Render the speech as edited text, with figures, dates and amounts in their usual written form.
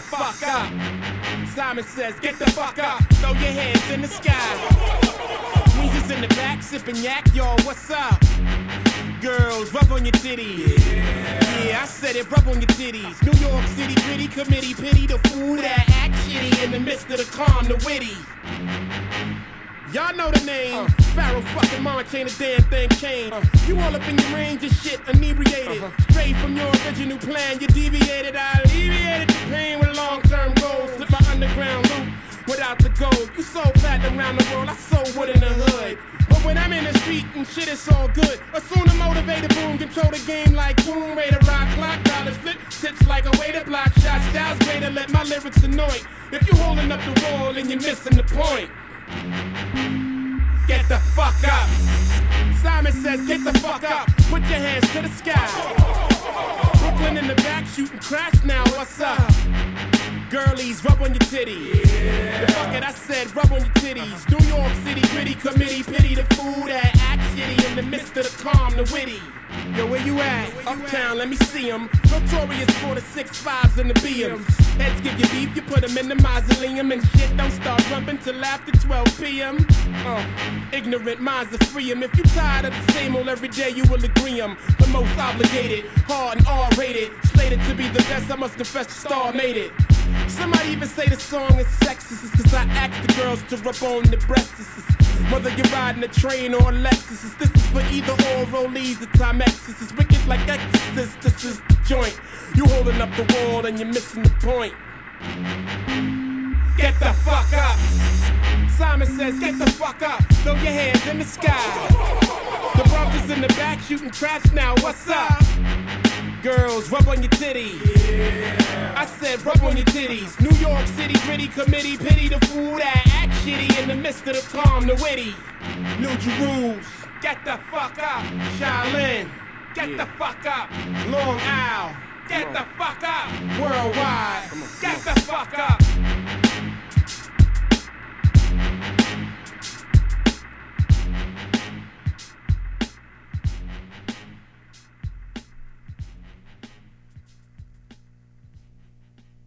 fuck up. Simon says, get the fuck up. Throw your hands in the sky. Weezer's in the back, sipping yak, yo, what's up? Girls, rub on your titties. Yeah, I said it, rub on your titties. New York City gritty committee, pity the fool that act shitty in the midst of the calm, the witty. Y'all know the name. Pharaoh fucking Monch ain't a damn thing changed. You all up in your range of shit, inebriated. Straight from your original plan, you deviated. I alleviated the pain with long-term goals. Slip my underground loop without the gold. You sold platinum around the world, I sold wood in the hood. But when I'm in the street and shit, it's all good. Assume the motivator, boom, control the game like boom. Raider, rock, clock, dollars, flip, tips like a way to block shots. Styles greater, let my lyrics annoy. If you holding up the wall and you're missing the point, get the fuck up. Simon says, get the fuck up. Put your hands to the sky. Brooklyn in the back, shooting crash now, what's up? Girlies, rub on your titties. Yeah. Fuck it, I said, rub on your titties. New York City gritty committee, pity the fool that act shitty in the midst of the calm, the witty. Yo, where you at? Uptown, let me see 'em. Notorious for the 6'5s and the BMs. Heads give you beef, you put 'em in the mausoleum. And shit don't start rumping till after 12 p.m. Ignorant minds are free 'em. If you tired of the same old every day, you will agree 'em. The most obligated, hard and R-rated. Slated to be the best, I must confess the star made it. Somebody even say the song is sexist. It's cause I ask the girls to rub on the breasts. Whether you're riding a train or a Lexus, this is for either or rollies or Timex. This is wicked like Exorcist, this is the joint. You holding up the wall and you're missing the point. Get the fuck up. Simon says, get the fuck up. Throw your hands in the sky. The brothers in the back shooting trash now, what's up? Girls, rub on your titties. Yeah. I said, rub on your titties. New York City gritty committee, pity the fool that act shitty in the midst of the calm, the witty. New Jerusalem, get the fuck up. Shaolin, get the fuck up. Long Isle, get the fuck up. Worldwide, get the fuck up.